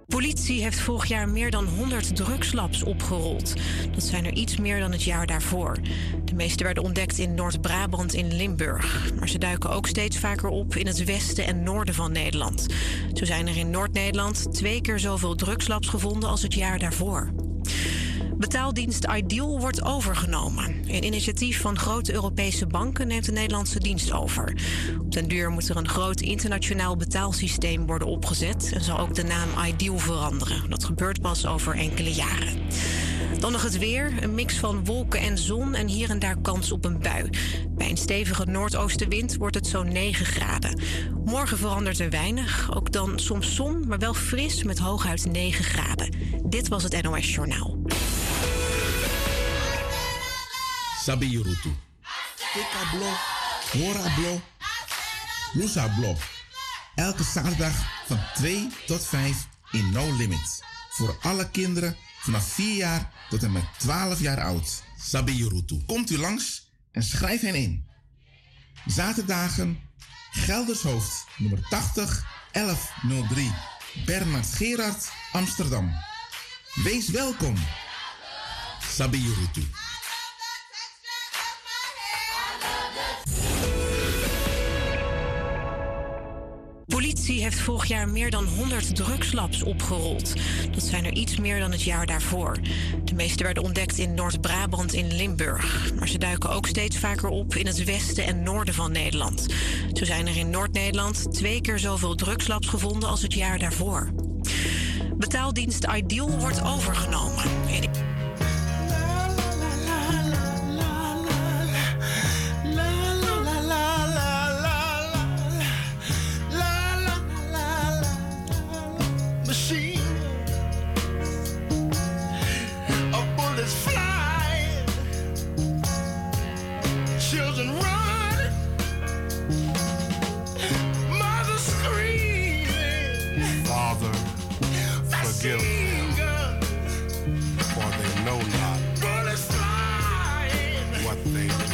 Politie heeft vorig jaar meer dan 100 drugslabs opgerold. Dat zijn er iets meer dan het jaar daarvoor. De meeste werden ontdekt in Noord-Brabant en Limburg. Maar ze duiken ook steeds vaker op in het westen en noorden van Nederland. Zo zijn er in Noord-Nederland 2 keer zoveel drugslabs gevonden als het jaar daarvoor. Betaaldienst Ideal wordt overgenomen. Een initiatief van grote Europese banken neemt de Nederlandse dienst over. Op den duur moet er een groot internationaal betaalsysteem worden opgezet en zal ook de naam Ideal veranderen. Dat gebeurt pas over enkele jaren. Dan nog het weer. Een mix van wolken en zon en hier en daar kans op een bui. Bij een stevige noordoostenwind wordt het zo'n 9 graden. Morgen verandert er weinig. Ook dan soms zon, maar wel fris met hooguit 9 graden. Dit was het NOS Journaal. Sabi Yurutu. Tika Blo, Hora Blo, Lusa Blo. Elke zaterdag van 2 tot 5 in No Limits. Voor alle kinderen vanaf 4 jaar tot en met 12 jaar oud. Sabi Yurutu. Komt u langs en schrijf hen in. Zaterdagen Geldershoofd nummer 80 1103 Bernard Gerard Amsterdam. Wees welkom. Sabi Yurutu. Politie heeft vorig jaar meer dan 100 drugslabs opgerold. Dat zijn er iets meer dan het jaar daarvoor. De meeste werden ontdekt in Noord-Brabant en Limburg. Maar ze duiken ook steeds vaker op in het westen en noorden van Nederland. Zo zijn er in Noord-Nederland 2 keer zoveel drugslabs gevonden als het jaar daarvoor. Betaaldienst Ideal wordt overgenomen. Forgive them, for they know not what they do.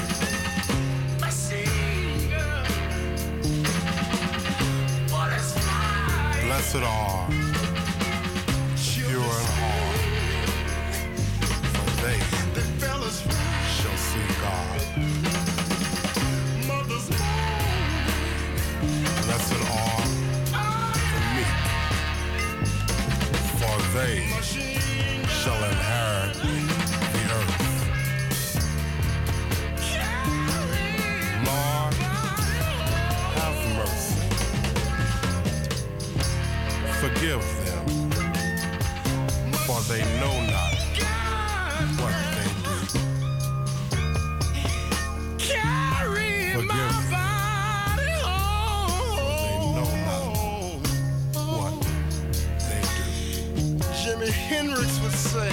Blessed are the pure in heart, for they shall see God. Blessed are the meek, for they shall inherit the earth. Lord, have mercy. Forgive them, for they know not what they do. Forgive them, for they know not what they do. Jimi Hendrix would say,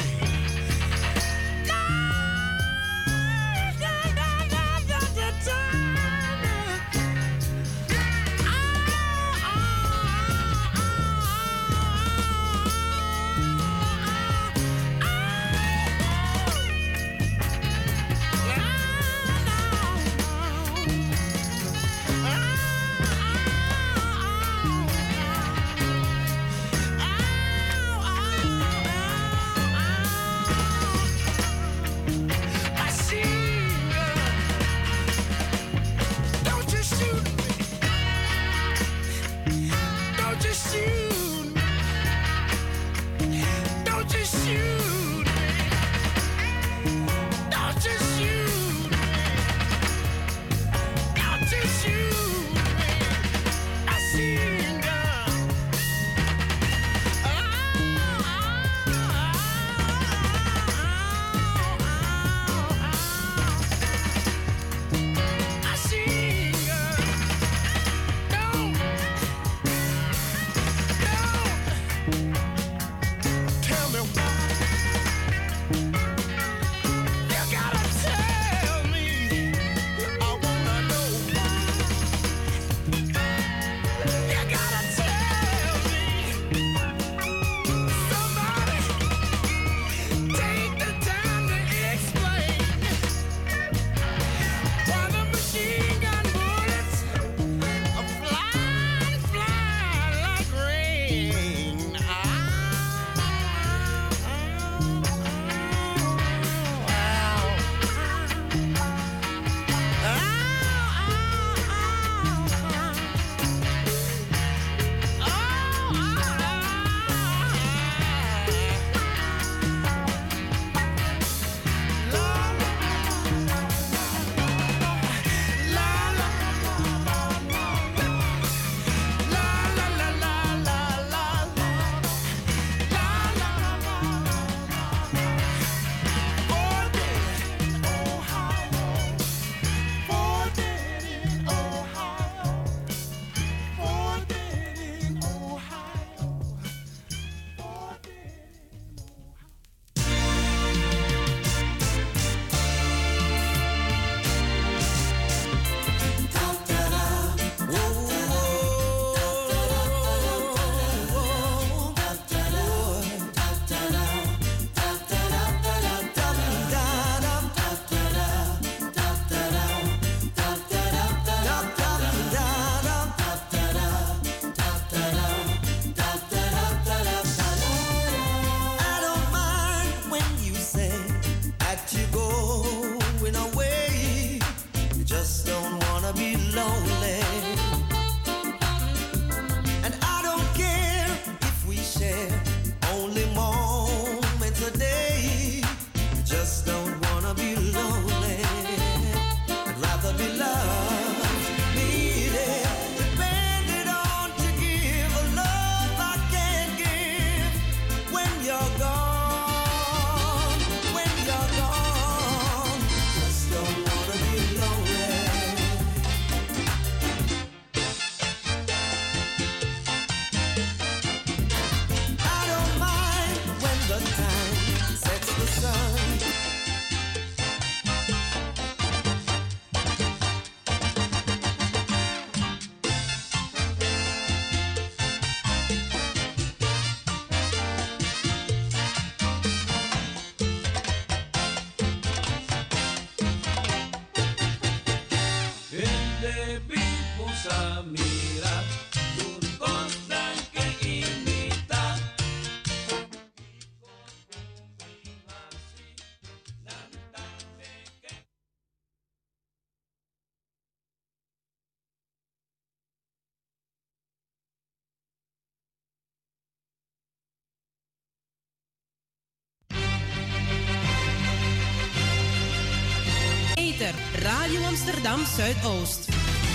Radio Amsterdam Zuidoost.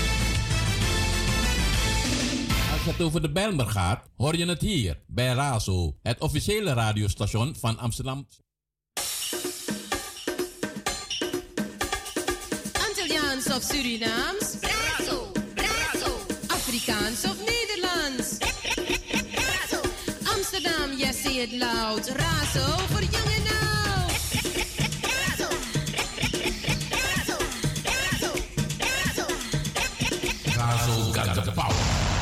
Als het over de Bijlmer gaat, hoor je het hier bij Razo, het officiële radiostation van Amsterdam. Antilliaans of Surinaams? Razo, Razo. Afrikaans of Nederlands? Razo. Amsterdam, yes, say it loud. Razo voor jong en oud. Razo. Razo. Razo. Razo. Razo got the power.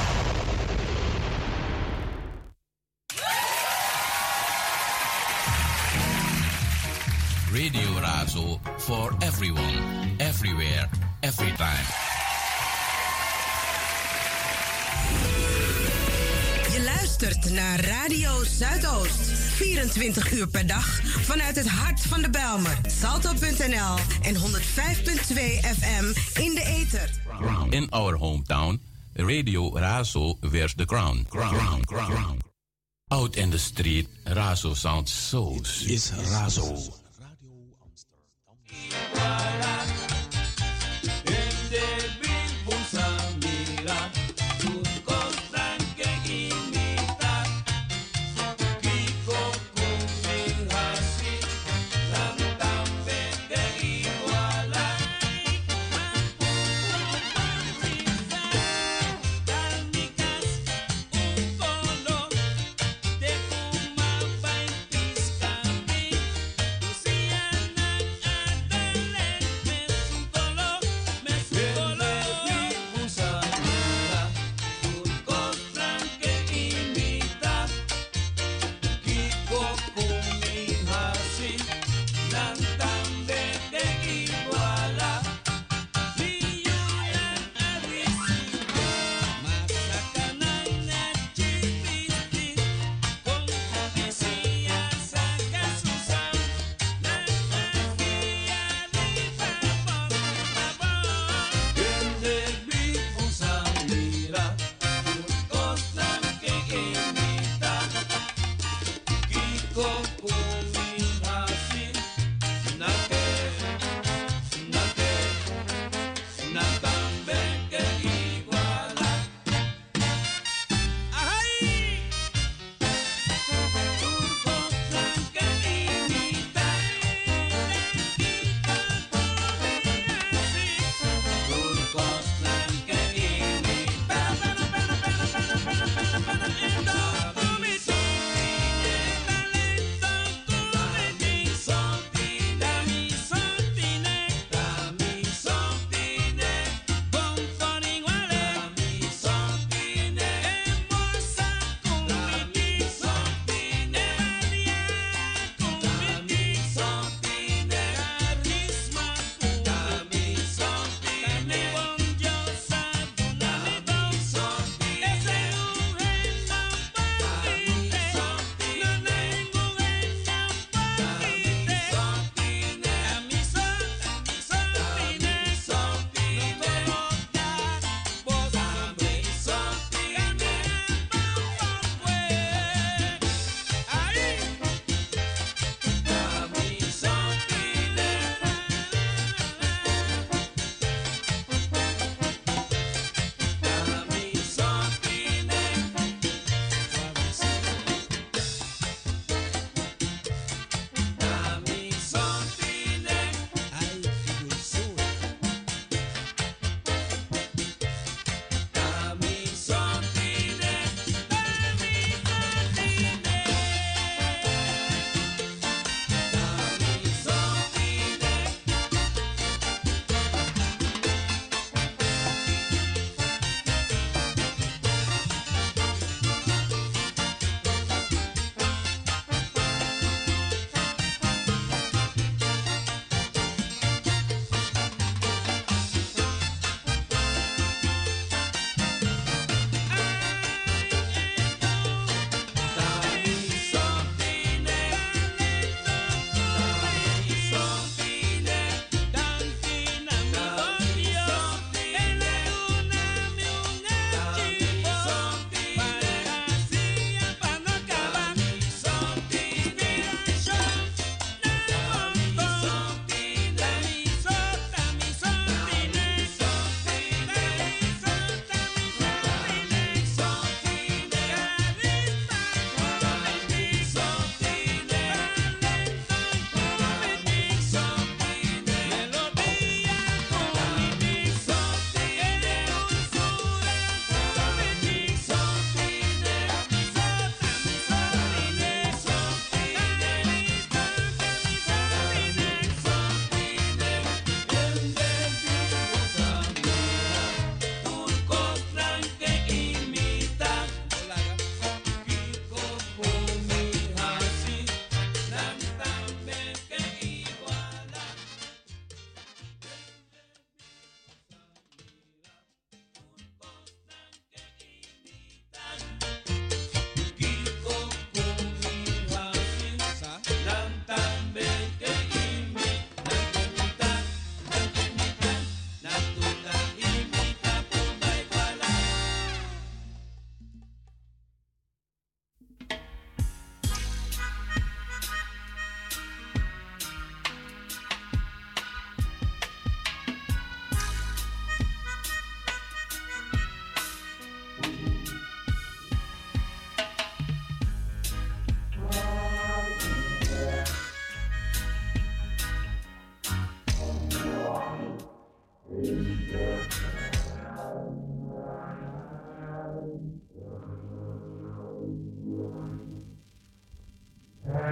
Radio Razo for everyone, everywhere, every time. Je luistert naar Radio Zuidoost. 24 uur per dag vanuit het hart van de Bijlmer. Salto.nl en 105.2 FM in de ether. In our hometown, Radio Razo wears the crown. Out in the street, Razo sounds so sweet. Is Razo.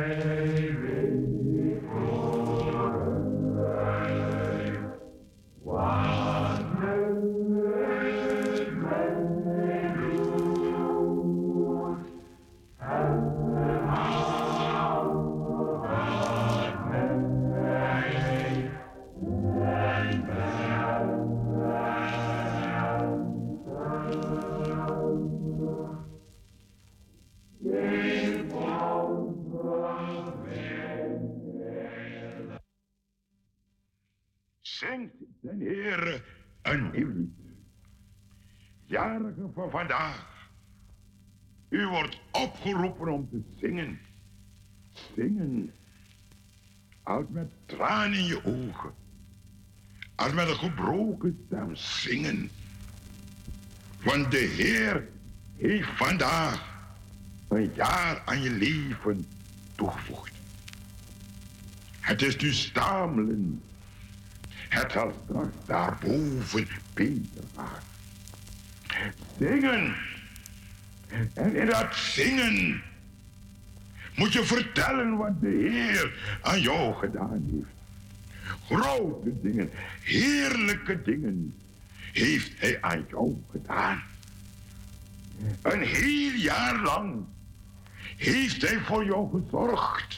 Zingt den Heere een nieuw lied. Jarigen van vandaag. U wordt opgeroepen om te zingen. Zingen. Als met tranen in je ogen. Als met een gebroken stem zingen. Want de Heer heeft vandaag een jaar aan je leven toegevoegd. Het is nu stamelen. Het zal straks daarboven beter gaan. Zingen. En in dat zingen moet je vertellen wat de Heer aan jou gedaan heeft. Grote dingen, heerlijke dingen heeft Hij aan jou gedaan. Een heel jaar lang heeft Hij voor jou gezorgd.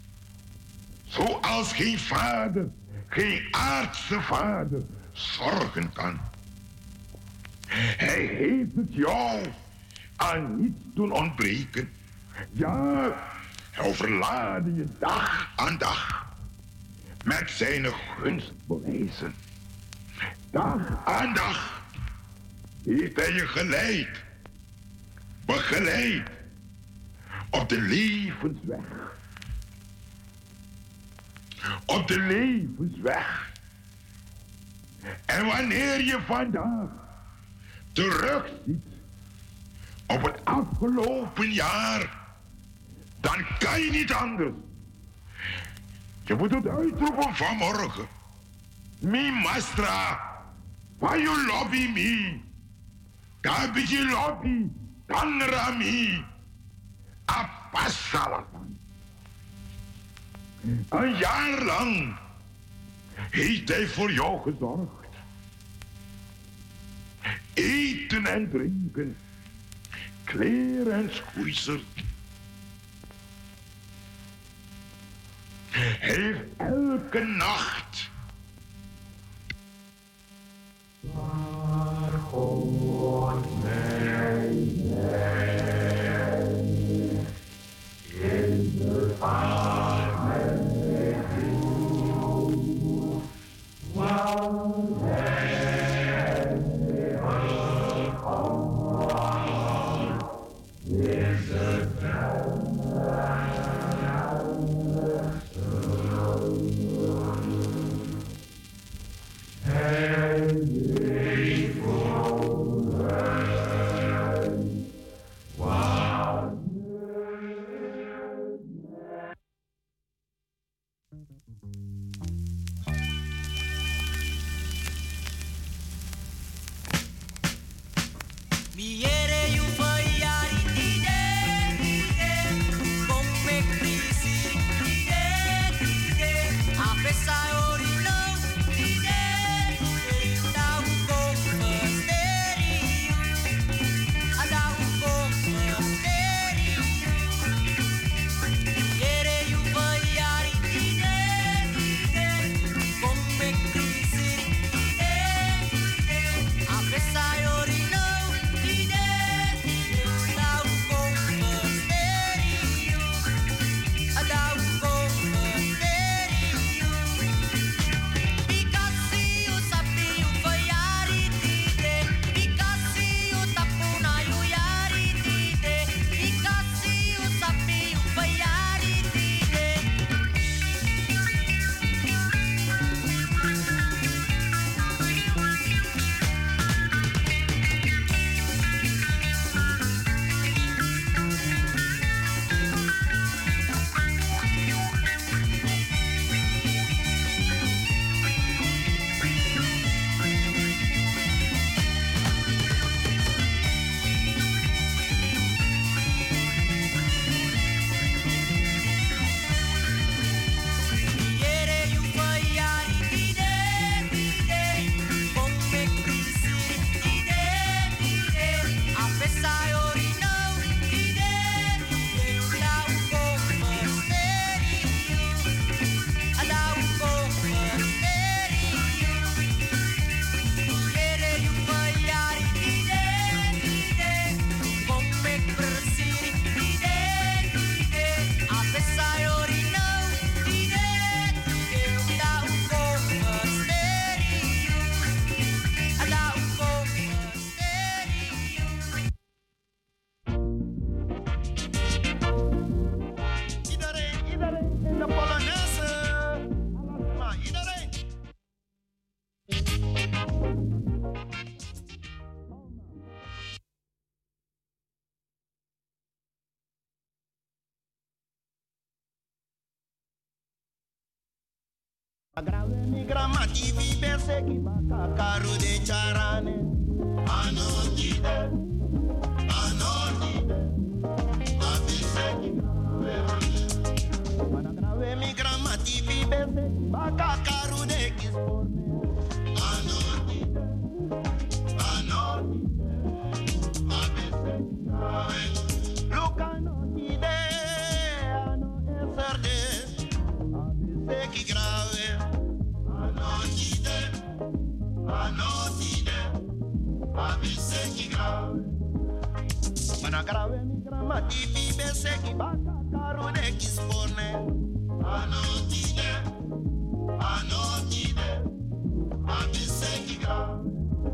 Zoals geen vader, geen aardse vader zorgen kan. Hij heeft het jou aan niets doen ontbreken. Ja, hij overlaadde je dag aan dag met zijn gunstbewijzen. Dag aan dag heeft hij je geleid, begeleid op de levensweg. Op de levensweg. En wanneer je vandaag terugziet op het afgelopen jaar, dan kan je niet anders. Je moet het uitroepen vanmorgen. Mi mastra, van je lobby mi. Daar ben je lobby, dan rami. Apasalavan. Een jaar lang heeft Hij voor jou gezorgd. Eten en drinken, kleren en schoeisel. Hij heeft elke nacht. Waar God mij in de vaart met mij doet, want Hij is het Hij leeft voor Agrave mi gramati vi bese ki baka karu de charane. Anotide, abise ki grave. Agrave mi gramati vi bese ki baka karu de kisporne. Anotide, abise ki grave. Look anotide, eserde, abise ki grave. Anotide, abise ki grave. Mana grave mi gramati fi bese ki baka karu de kisporne. Anotide, abise ki grave.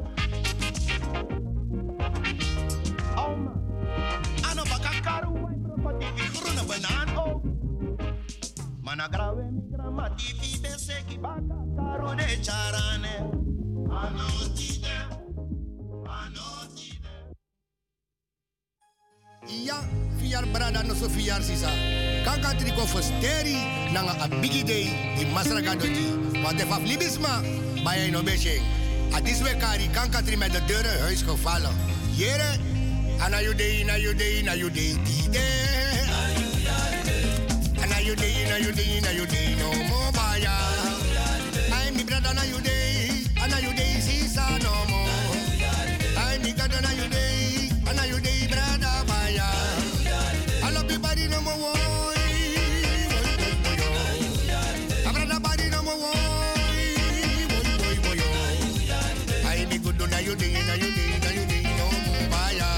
Alma, ano baka karu wai propati fi groene banaan ook. Mana grave mi gramati fi bese ki baka karu de charane. Anotide. Ja, vier brada no so vier sisa. Kanka triko fosteri nanga a bigi day di masraga doji. Want de libisma bij no beche. A diswe kari kanka tri met de deuren huis gevallen. Jere, ana you day, na you day, na you day, die day. Ana you day, na you day, na you day, no more baya. I mi brada na you day, ana you day sisa no more. I mi brada na you day, ana you day brada baya. I love you body no more. I brada body no more. I mi good na you day, na you day, na you day no more baya.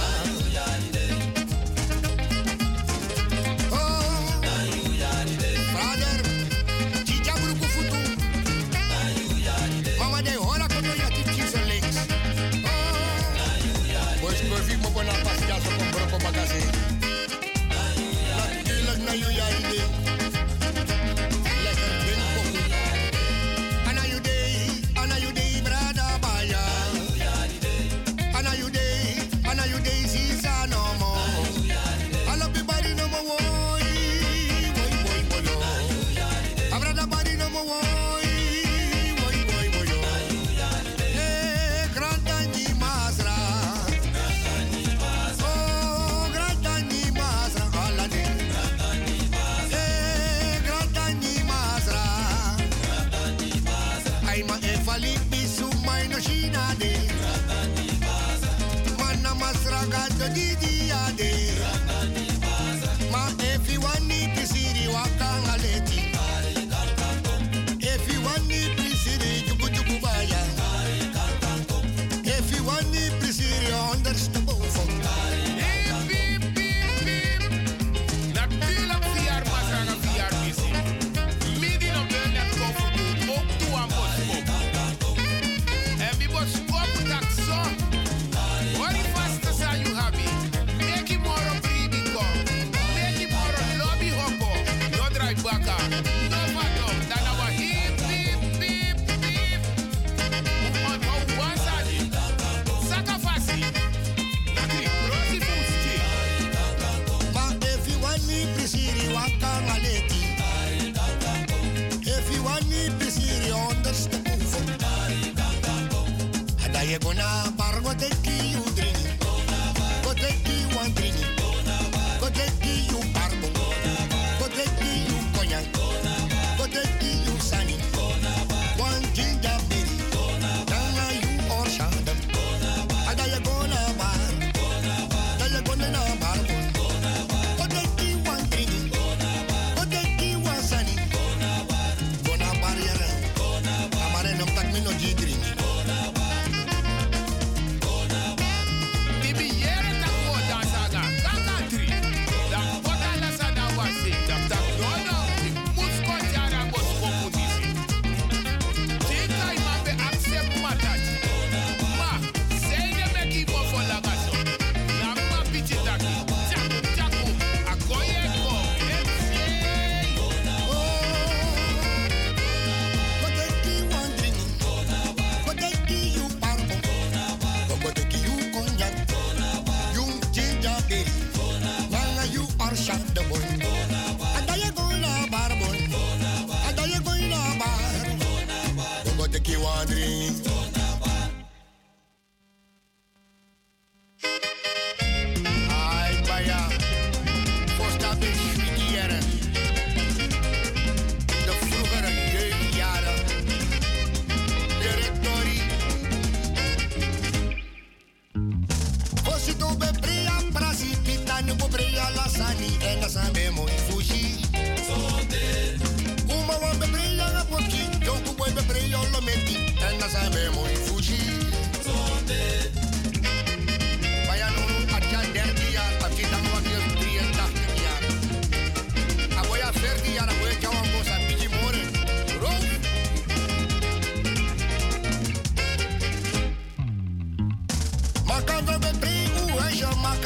Bibi yere ta ko dansaga.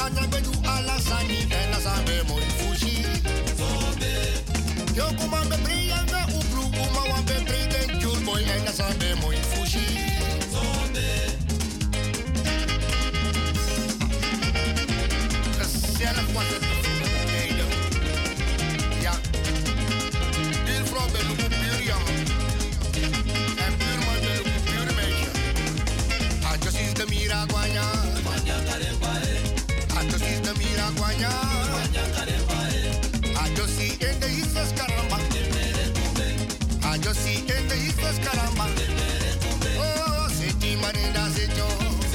kanya bedu ala sani en asambe moi fushi. Yo kuma be briyanga uplu kuma wa be briden jul boy en asambe moi fushi. Gezellig was het beneden. Ja. Buurvrouw ben ik een buurjongen. En buurman ben ik een buurmeisje. Adjos is de miraguanya. Adjos is de miraguanya. Adjos in de islas caramba. Adjos in de islas caramba. Oh, seti marenda sejo.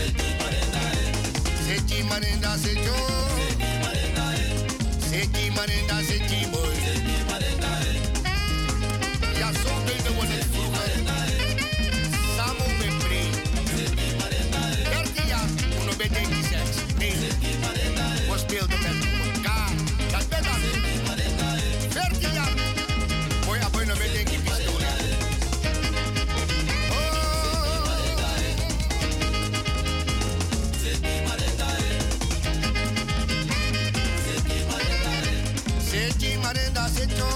Seti marenda sejo. Seti marenda seti boy. Ja, zo deden we het vroeger. Samen met Bree. 13 jaar, uno bete in 6. Nee, we speelden met elkaar. Dat ben dan. 14 jaar. Boy, aboy no bete in pistool. Seti marenda secho.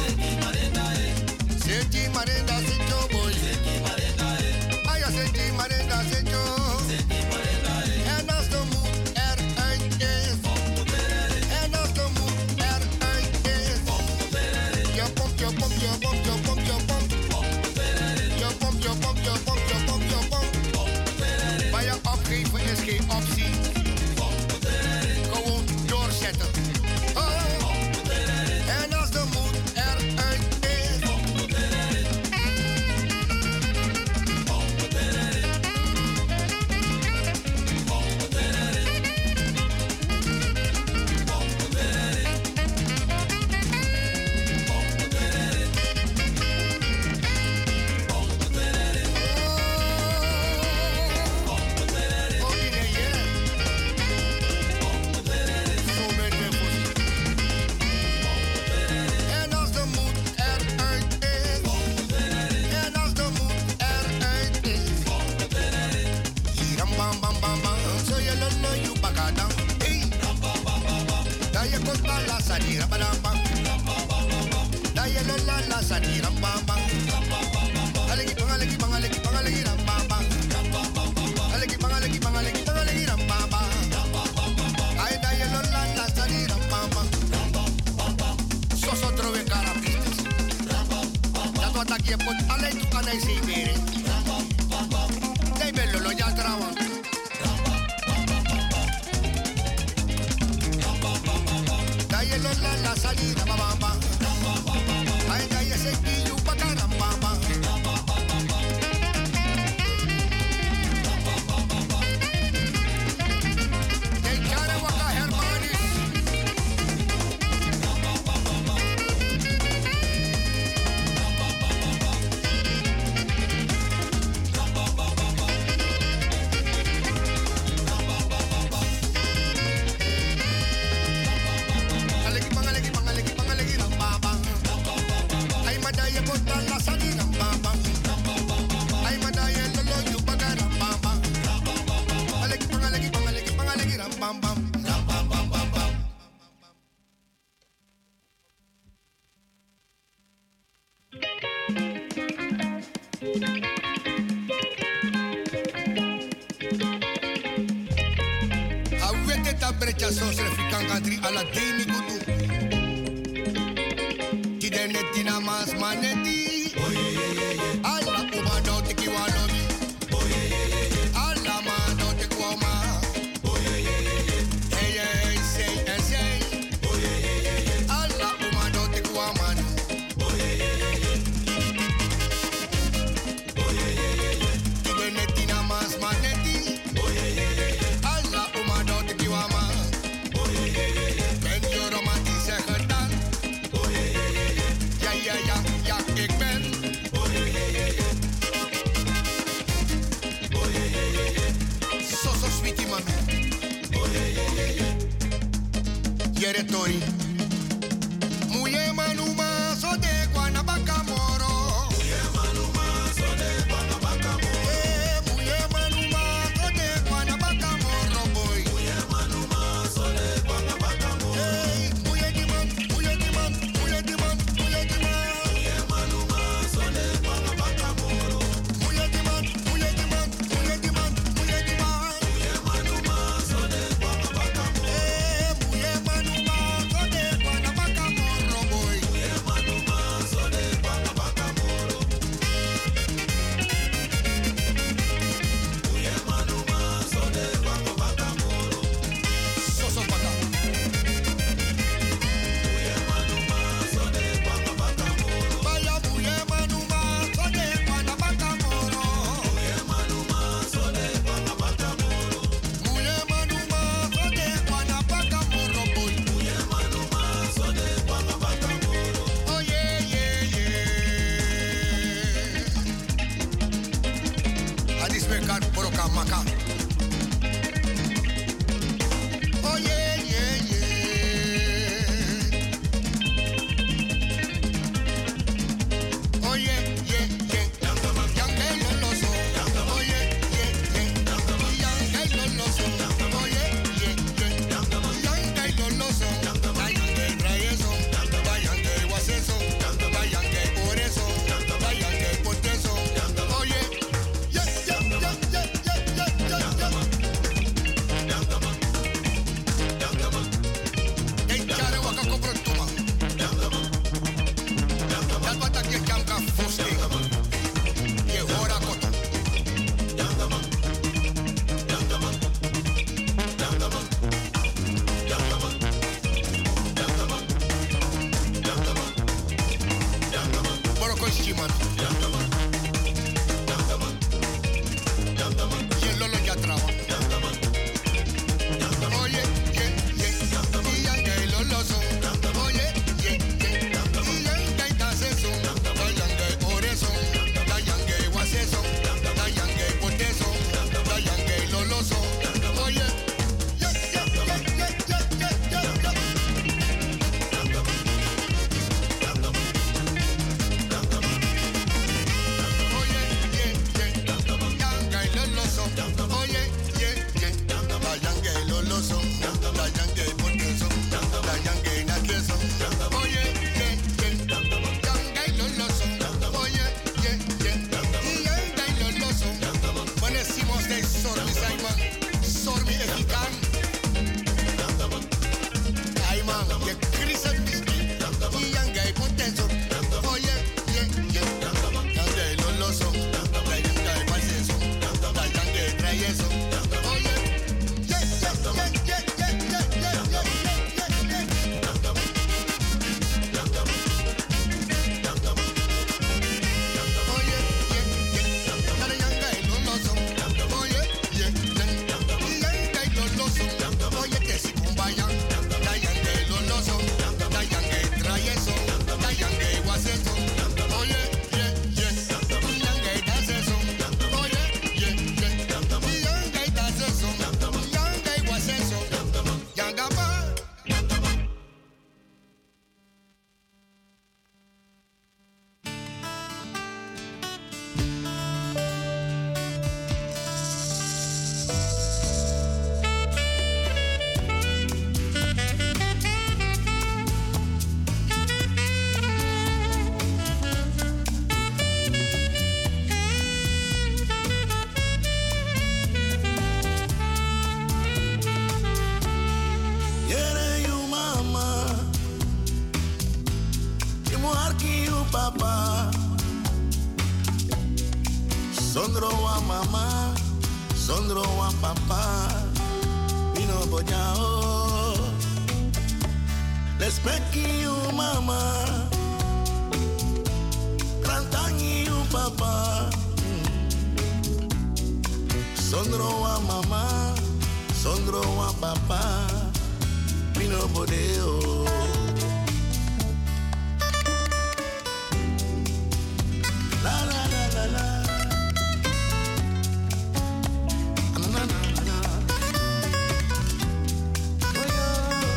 Seti marenda secho boy. Aya seti marenda secho. En als de moed eruit is. En als de moed eruit is. Je pomp, je pomp, je pomp, je pomp, je pomp. Je pomp, je pomp, je pomp, je pomp, je pomp. Maar je opgeven is geen optie. Gewoon doorzetten. En als de moed eruit is. En als de moed eruit is. En als de moed eruit is. Hiram bam bam bam bam. Zo je lolo you bakadam. Hey. Da je kosta la sanira badam bam. Da je lola la sanira bam bam. Alegi bang alegi bang alegi bang alegi ram bam bam. Alegi bang alegi bang alegi bang alegi ram bam bam. Ay da je lola la sanira bam bam. Sos otro de carapistas. Dat wat ik je pot alleen toe kan hij zien weer. Nee, ben lolo ja trouwen. Da je lola la salida bam bam. Ay da je se kiyu bakaram bam bam. Hey, chare waka hermanis. Alegi bang alegi bang alegi bang alegi ram bam bam. Ay madaya kota la sani ram bam bam. Ay madaya lolo you bagaram bam bam. Alegi bang alegi bang alegi bang alegi ram bam bam. Ram bam bam bam bam. Awete ta brecha sos refikan kadri ala deni kudu. Kidene tina mas maneti. Alla uma do te kiwalobi. Alla ma do te kwama. Hey hey say and say. Alla uma do te kwama. Kidene tina mas maneti. Alla uma do te kiwama. Ben je romantisch zeggen dan. Ja, ja, ja, ja, ik ben. So sweetie man. Yere tori. Muye manuma so de guanabaka moro. Muye manuma so de guanabaka moro. Muye manuma so de guanabaka moro boy. Muye manuma so wekar broka maka. Oh yeah, yeah, yeah. Oh yeah, yeah, yeah. Yange loloso. Oh yeah, yeah, yeah. Yange loloso. Oh yeah, yeah, yeah. Yange loloso. Yange traeso. Yange waseso. Yange oreso. Yange poteso. Oh yeah, yeah, yeah, yeah, yeah, yeah, yeah, yeah. Encare waka koprotuma. Dat wat ik je kan voorstellen. Je hoort dat. Boroko Shiman. Je lolo ya traba. Oye, ye, ye. Yange loloso. Oye, ye, ye. Yange taseso. Yange oreso. Yange waseso. Yange poteso. Yange loloso. Oye, ye, ye, ye, ye, ye, ye, ye, ye. Oye, ye, ye. Yange loloso. Oye, ye, ye. Yange loloso. Yange poteso. Yange nakeso. Oye, ye, ye. Yange loloso. Oye, ye, ye. Yange loloso. Wanneer Simons de sormi zijn man. Sormi efikan. Ay man, je krisen biski. Yange poteso. Oye, ye, ye. Yange loloso. Yange paseso. Yange traeso. Oye, ye, ye, ye, ye, ye, ye, ye, ye, ye, Oye, ye, ye. Nada yange loloso. Oye, ye, ye. Yange loloso. Oye, que si kumbaya. Da yange loloso. Da yange traeso. Da yange waseso. Oye, ye, ye. Yange daseso. Oye, ye, ye. Yange daseso. Yange waseso. Yanga ba. Yere you mama, you marki you papa. Sondro wa mama, sondro wa papa. Pino bojao, respect you mama, trantangi you papa. Sondro wa mama, sondro wa papa. Pino bodeo. La la la la la. Na na na na. Oh yo.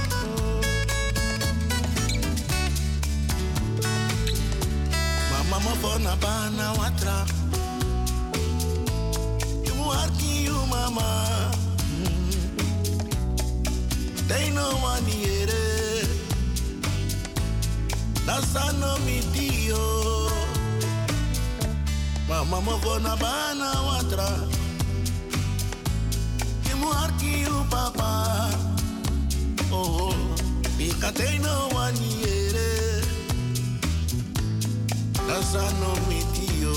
Mama mo fona bana watra. You arki you mama. They know one here. That's no mi tío. Mama mo fona bana watra. You arki you papa. Oh, because they know one here. That's no mi tío.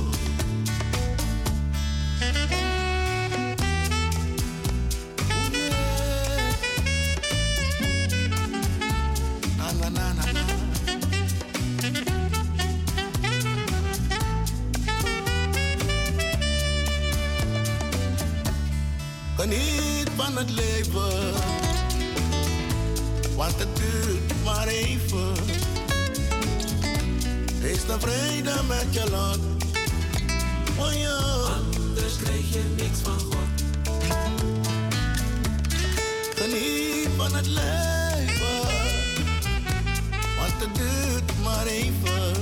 Na na na na. Geniet van het leven, want het duurt maar even. Wees tevreden met je lot. Oh ja. anders krijg je niks van God. Geniet van het leven, want het duurt maar even.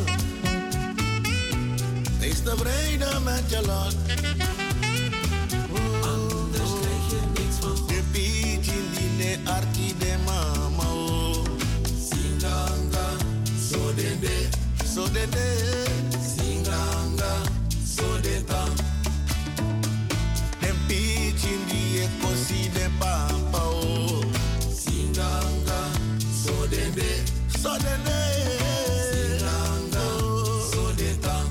Wees tevreden met je lot. Anders krijg je niks van God. De pietje die ne arti de mama o. Singanga, so dende, so dende. Singanga, so de tam. De pietje die e kosi de papa o. Singanga, so dende, so dende. Singanga, so de tam.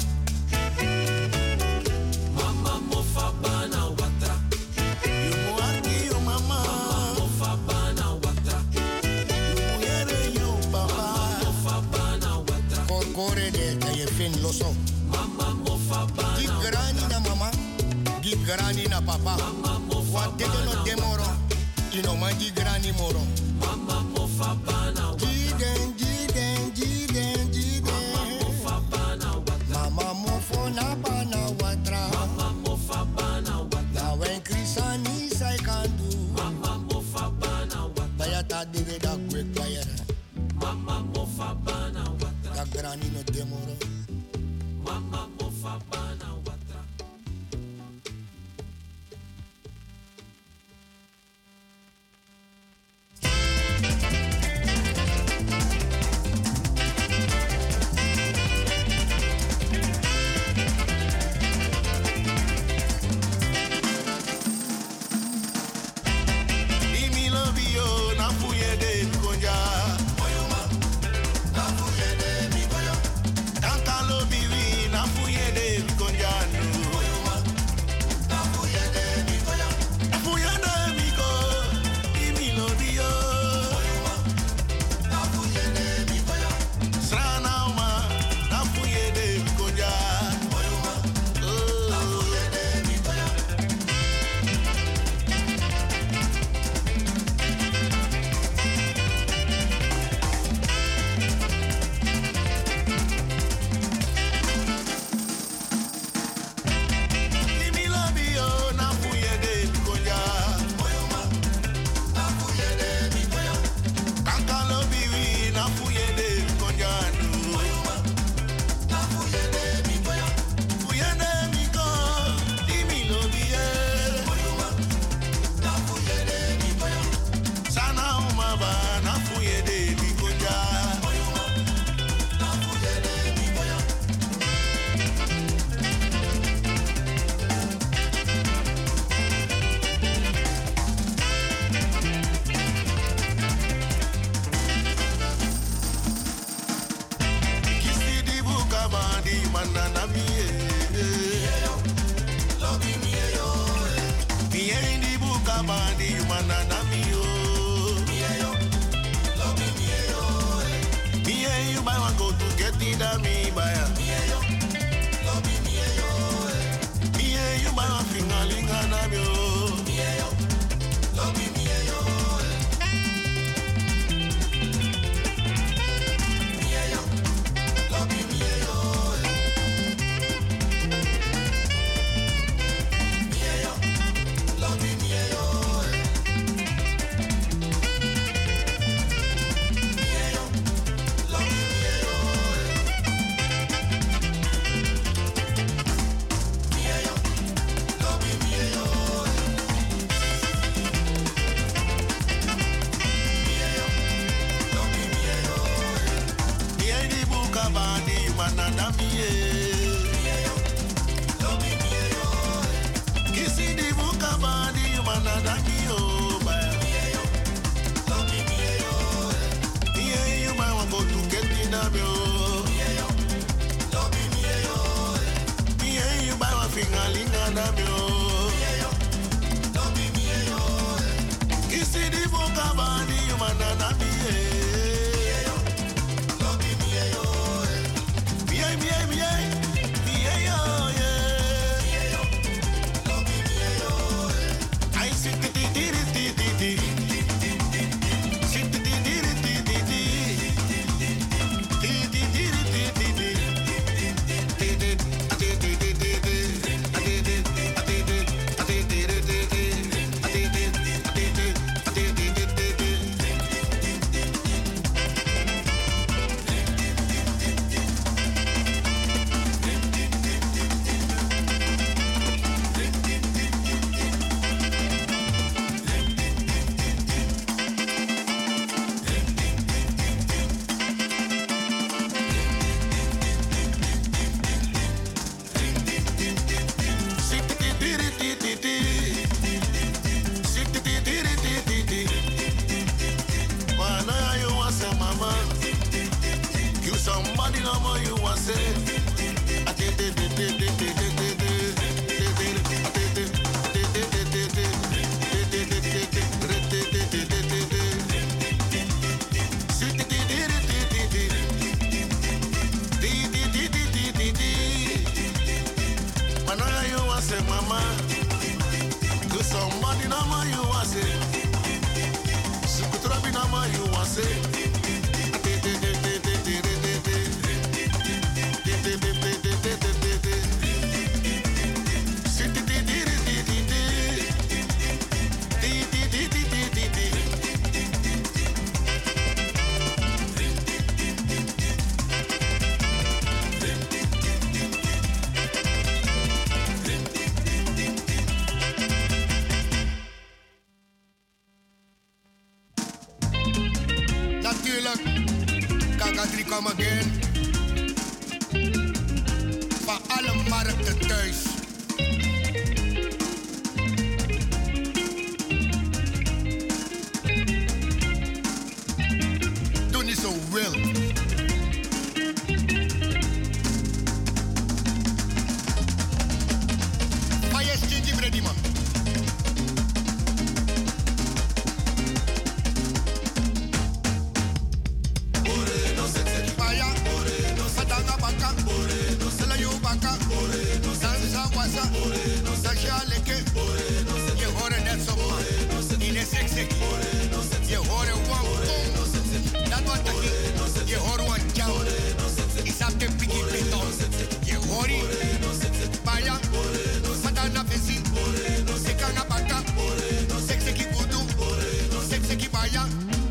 Mama mofa bana watra. You muarki yo mama. Mama mofa bana watra. You muere yo papa. Mama mofa bana watra. Corre de que je fin loso. Mama mofa bana. Give granny na mama. Give granny na papa. Mama mofa Wat dit no demoro. You know man give granny moro. Mama mofa bana watra. Giden, giden, giden, giden. Mama mofa bana watra. Mama mofo na bana watra. Mama mofa bana watra. Na wen krisani sai kandu. Mama mofa bana watra. Bayata debe da quick bayara. Mama mofa bana watra. Da granny no demoro. Mama mofa bana watra. Imi love you, na fuye de konja. Oyoma, na fuye de mi koyo. Tanka love you, na fuye de konja no. Oyoma, na fuye de mi koyo. Na fuye de mi ko. Imi love you. Oyoma, na fuye de mi koyo. Srana uma, na fuye de konja. Oyoma, na fuye de mi koyo. Imi love you, na fuye de konja. Oyoma, na fuye de mi koyo. Kanka love you, na fuye de konja no. Oyoma, na fuye de mi koyo. Fuye de mi ko. Imi love you. Oyoma, na fuye de mi koyo. Sana uma ba, na fuye de mi konja. Oyoma, na fuye de mi koyo. Kisi di buka bandi manana miye. Love miye yo. Miye di buka bandi manana miyo. Miye yo. Love miye yo. Miye you buy one go to get it a me buy. Miye yo. Love miye yo. Miye you buy one fingerling and a yo. Miye yo. Love miye yo. Miye yo. Love miye yo. Miye yo. Love miye yo. Miye yo. Love miye yo. Miye yo. Love miye yo. Miye yo. Love miye yo. Miye di buka bandi manana miye. Miye yo. Love miye yo. Kisi di buka bandi manana miyo. Miye yo. Love miye yo. Miye you buy one go to get it a yo. Miye yo. Love miye yo. Miye you buy one fingerling and a yo. Miye yo. Love miye yo. Kisi di buka bandi manana miye. Miye yo. Love miye yo. Miye miye miye. Miye yo yeah. Miye yo. Love miye yo. I sit ti ti ti ti ti ti. Sit ti ti ti ti ti ti. Ti ti ti ti ti ti. Ti ti ti ti ti ti. Ti ti ti ti ti. somebody no more you want say. Manana you want say mama. Do somebody no more you want say. Sukutrabi no more you want say. Natuurlijk, Kakadri come again. Van alle markten thuis. Doe niet zo wild. Maar je stinkt die ready man. Je hoort een wang, dat wordt de je hoort een jam, is op de piggy beton. Je hoort Baya, Madana Visi, Sekana Baka, Sekseki Voodoo, Sekseki Baya.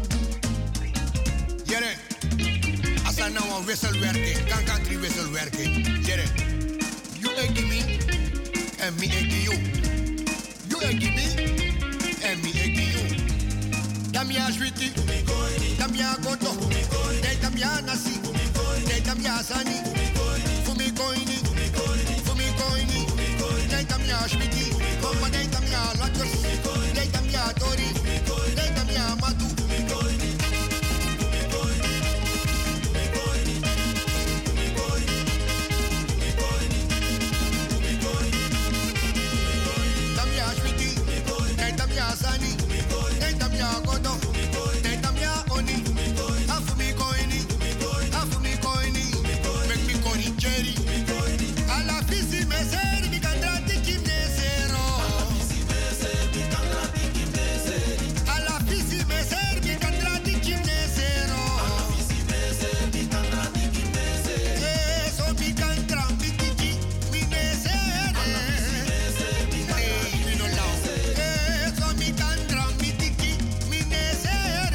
Jere, als er nou een wisselwerking, kan 3 wisselwerking. Jere, you give me, and me give you. You give me, and me give you. Damia Shwiti, Damia Goto, Damia Nasi, Damia Sani, Fumi Koini, Damia Shwiti, Damia Latos, Damia Tori, Damia Matu. Damia Shwiti, Damia Sani, Damia Goto, Damia Oni, Afumi Koini, make me Koni Cherry. Alla fisi meser, mi candrati kimnesero. Alla fisi meser, mi candrati kimnesero. So mi candra, mi tiki, mi nesere. Mi no lao. So mi candra, mi tiki, mi nesere.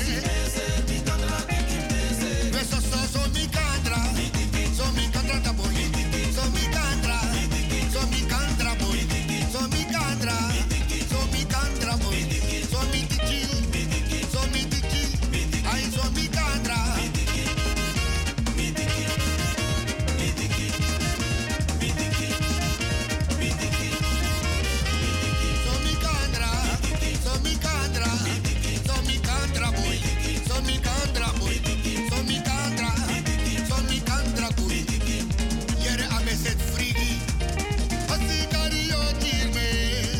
So mi candra, da boy. So mi candra, boy. So mi candra, boy. So mi tiki, ay so mi candra. Boy. So mi candra, boy. So mi candra, boy. Yere abeset frigi. Osikario tirme.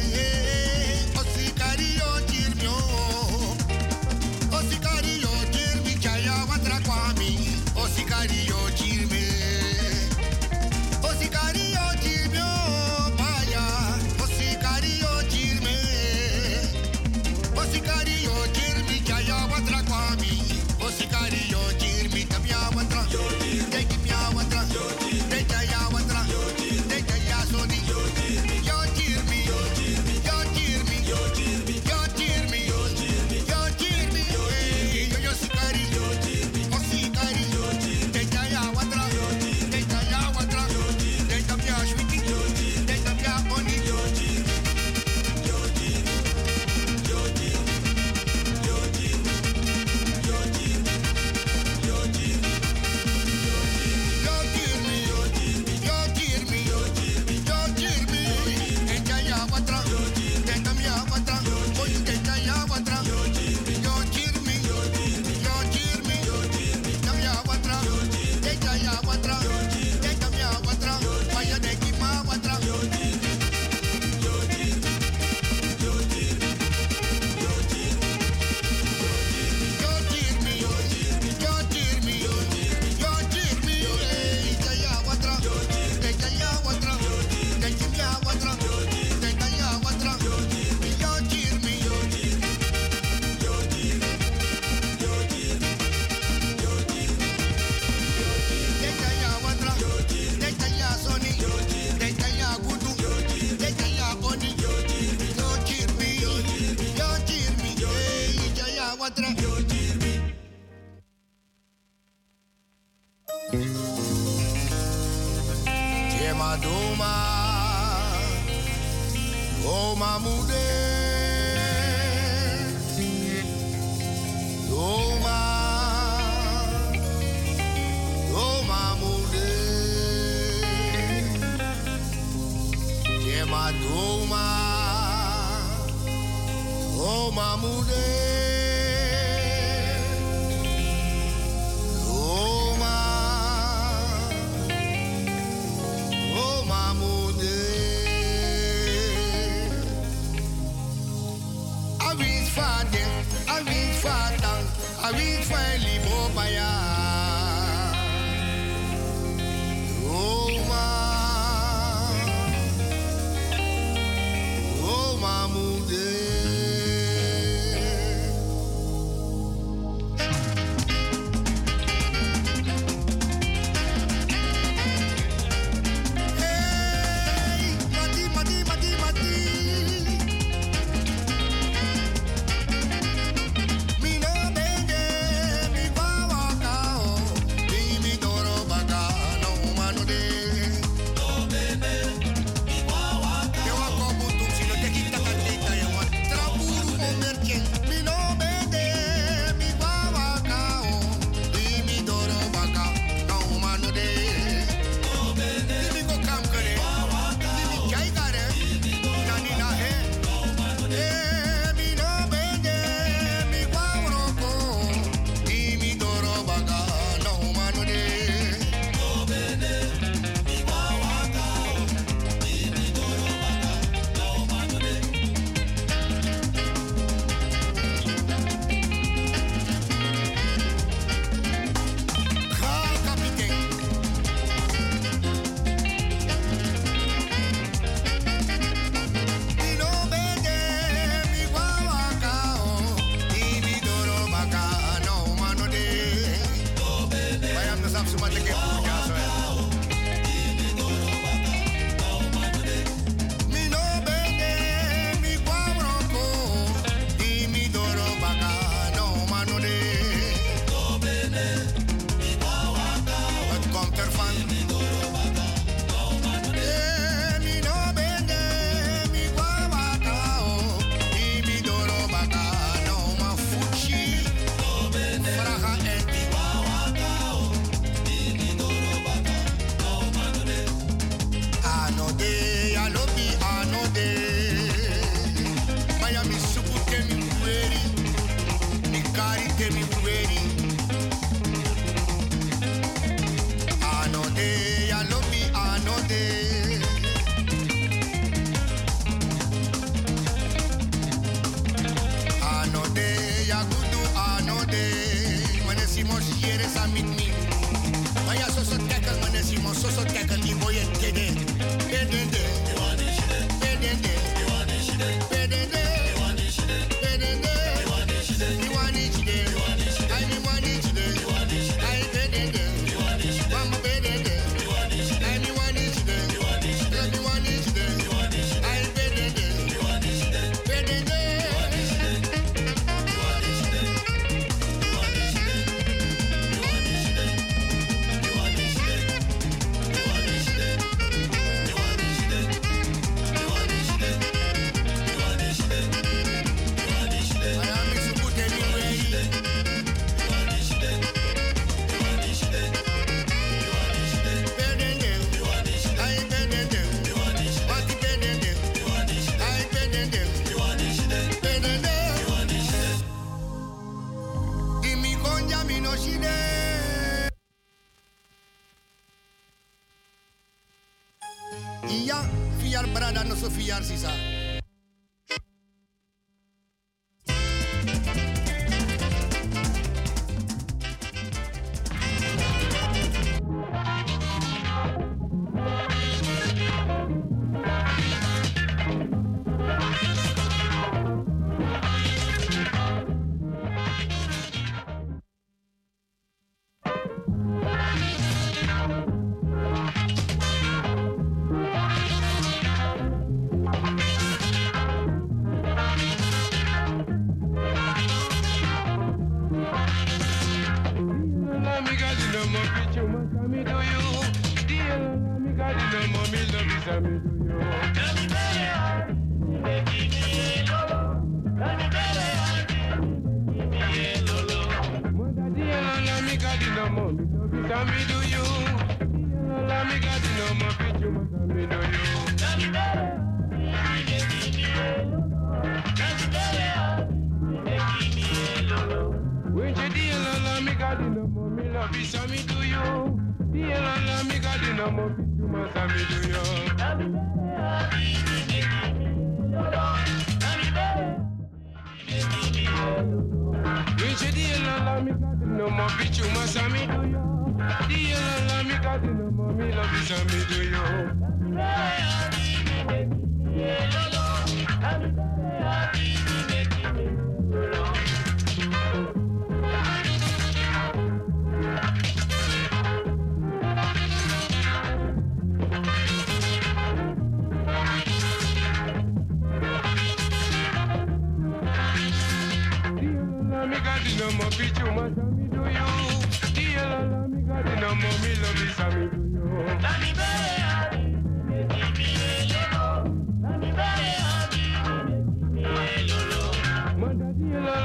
Osikario tirmi chaya watra kwami. Osikario tirme. Osikario tirmi paya. Osikario tirme. Osikario tirmi chaya watra kwami. Osikario tirmi kamya watra. Take me out watra. Take ya watra. Take ya soni. Yo tirmi. Yo sikari. Osikari. Take ya watra. Take ya shwiti. Take ya oni. Iya, fiar brada no so fiar sisa.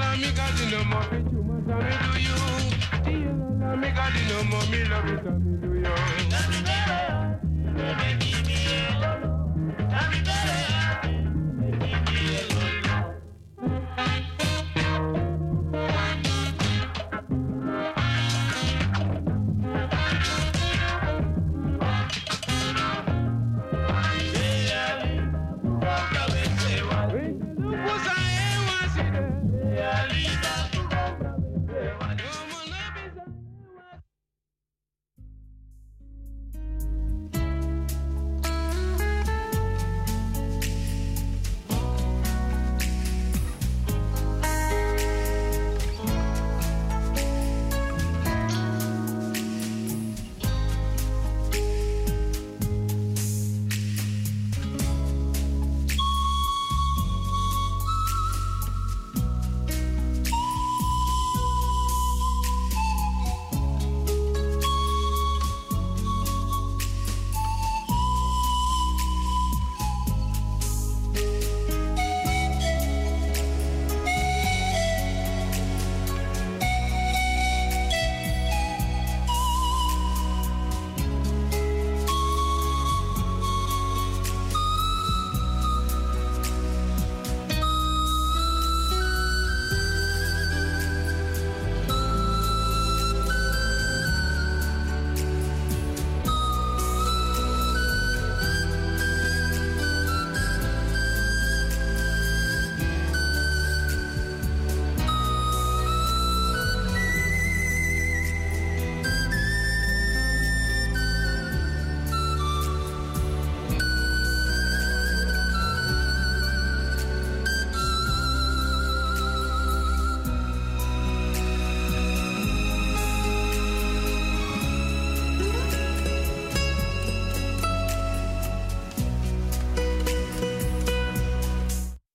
Mommy, love you,